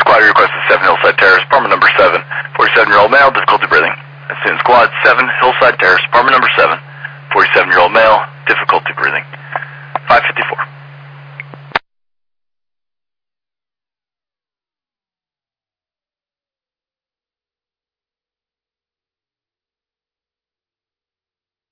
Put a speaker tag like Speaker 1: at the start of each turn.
Speaker 1: squad request is 7 Hillside Terrace, apartment number 7. 47-year-old male, difficulty breathing. Assume squad 7 Hillside Terrace, apartment number 7. 47-year-old male, difficulty breathing. 554.